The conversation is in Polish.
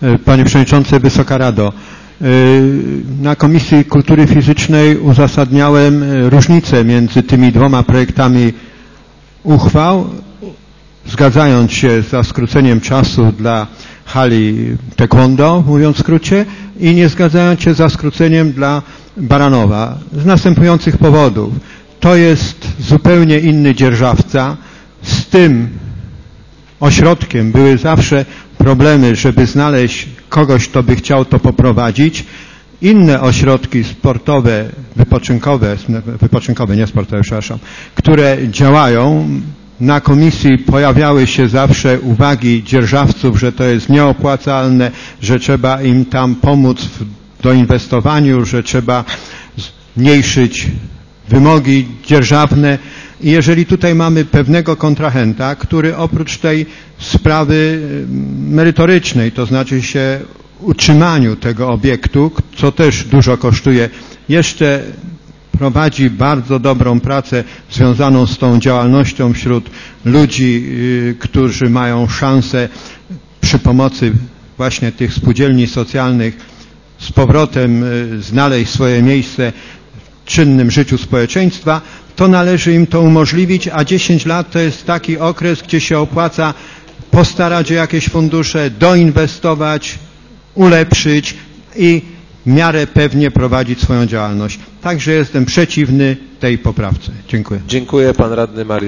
Panie Przewodniczący, Wysoka Rado. Na Komisji Kultury Fizycznej uzasadniałem różnicę między tymi dwoma projektami uchwał, zgadzając się za skróceniem czasu dla hali taekwondo, mówiąc w skrócie, i nie zgadzając się za skróceniem dla Baranowa. Z następujących powodów. To jest zupełnie inny dzierżawca. Z tym ośrodkiem były zawsze problemy, żeby znaleźć kogoś, kto by chciał to poprowadzić. Inne ośrodki sportowe, wypoczynkowe, nie sportowe, przepraszam, które działają, na komisji pojawiały się zawsze uwagi dzierżawców, że to jest nieopłacalne, że trzeba im tam pomóc w doinwestowaniu, że trzeba zmniejszyć wymogi dzierżawne. I jeżeli tutaj mamy pewnego kontrahenta, który oprócz tej sprawy merytorycznej, to znaczy się utrzymaniu tego obiektu, co też dużo kosztuje, jeszcze prowadzi bardzo dobrą pracę związaną z tą działalnością wśród ludzi, którzy mają szansę przy pomocy właśnie tych spółdzielni socjalnych z powrotem znaleźć swoje miejsce w czynnym życiu społeczeństwa, to należy im to umożliwić, a 10 lat to jest taki okres, gdzie się opłaca postarać o jakieś fundusze, doinwestować, ulepszyć i w miarę pewnie prowadzić swoją działalność. Także jestem przeciwny tej poprawce. Dziękuję. Dziękuję, pan radny Mariusz.